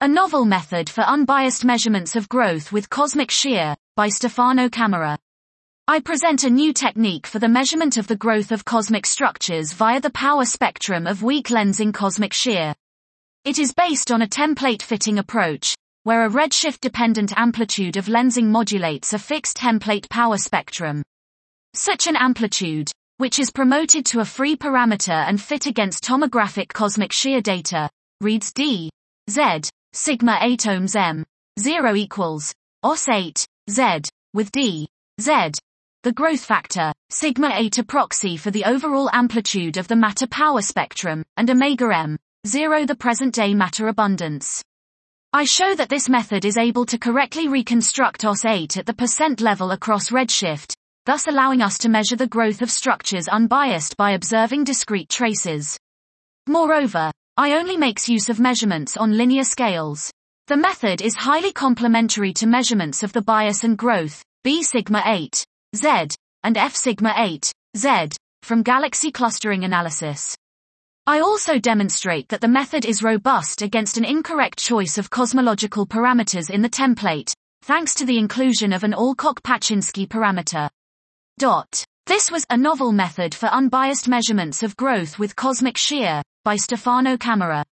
A novel method for unbiased measurements of growth with cosmic shear, by Stefano Camara. I present a new technique for the measurement of the growth of cosmic structures via the power spectrum of weak lensing cosmic shear. It is based on a template fitting approach, where a redshift-dependent amplitude of lensing modulates a fixed template power spectrum. Such an amplitude, which is promoted to a free parameter and fit against tomographic cosmic shear data, reads d. Z, sigma 8 ohms m, 0 equals, os 8, z, with d. Z, the growth factor, sigma 8 a proxy for the overall amplitude of the matter power spectrum, and omega m, 0 the present-day matter abundance. I show that this method is able to correctly reconstruct os 8 at the percent level across redshift, thus allowing us to measure the growth of structures unbiased by observing discrete traces. Moreover, I only makes use of measurements on linear scales. The method is highly complementary to measurements of the bias and growth, b sigma 8, z, and f sigma 8, z, from galaxy clustering analysis. I also demonstrate that the method is robust against an incorrect choice of cosmological parameters in the template, thanks to the inclusion of an Alcock-Paczynski parameter. This was a novel method for unbiased measurements of growth with cosmic shear, by Stefano Camara.